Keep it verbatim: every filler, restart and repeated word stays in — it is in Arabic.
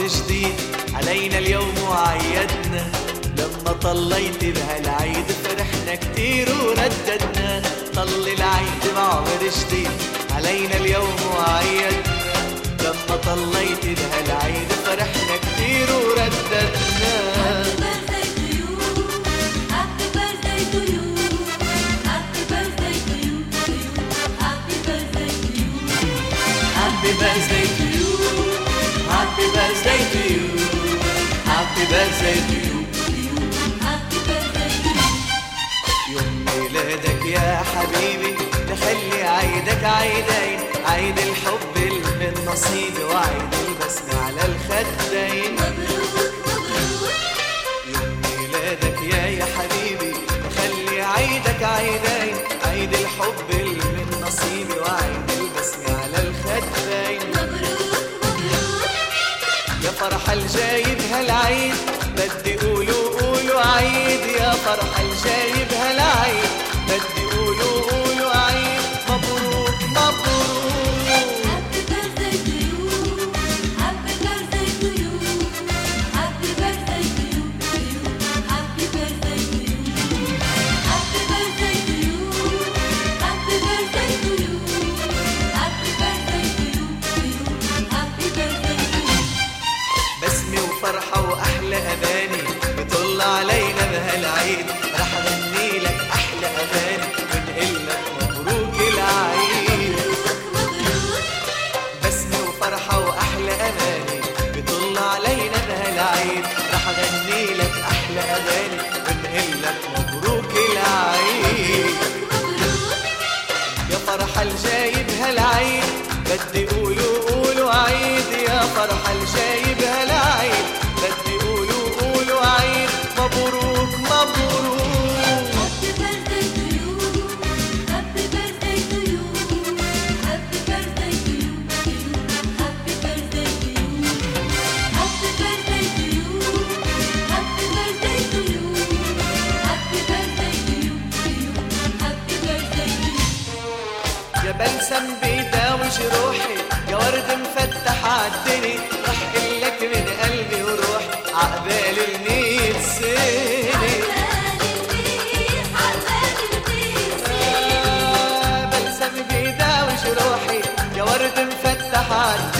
جديد علينا اليوم وعيدنا، لما طليت بها العيد فرحنا كتير ورددنا. طل العيد بعمر جديد علينا اليوم وعيدنا، لما طليت بها العيد فرحنا كتير ورددنا. Happy birthday to you, happy birthday to you, happy birthday to you, happy birthday to you. يوم ميلادك يا حبيبي نخلي عيدك عيدين، عيد الحب اللي من نصيبي وعيد البسمة على الخدين. مبروك مبروك يوم ميلادك يا يا حبيبي نخلي عيدك عيدين، عيد الحب اللي من نصيبي وعيد البسمة على الخدين. مبروك مبروك يا فرحة الجايب هالعيد، بدي قولوا قولوا عيد، يا فرحة الجايب هالعيد بدي قولوا قولوا عيد. مبروك مبروك Happy birthday to you, happy birthday to you, happy birthday to you, happy birthday to you, happy birthday to you, happy birthday to you, happy birthday to you, happy birthday to you. بسمة وفرحة وأحلى أماني بطل علينا بهالعيد، رح أغني لك أحلى أغاني ونقلك مبروك العيد. بسمة وفرحة وأحلى أماني بطل علينا بهالعيد، رح أغني لك أحلى أغاني ونقلك مبروك العيد. يا فرحة الجايب هالعيد بدي قولوا قولوا عيد، يا فرحة الجايب هالعيد بدي قولوا قولوا عيد. مبروك مبروك Happy birthday to you, happy birthday to you, happy birthday to you, happy birthday to you, happy birthday to you, happy birthday to you, happy birthday to you, happy birthday to you. يا بلسم بيداوي جروحي، يا ورد مفتح عالدني، رح قلك من قلبي وروحي عقبال الميت سنة. آه بلسم بيداوي جروحي، يا ورد مفتح عالدني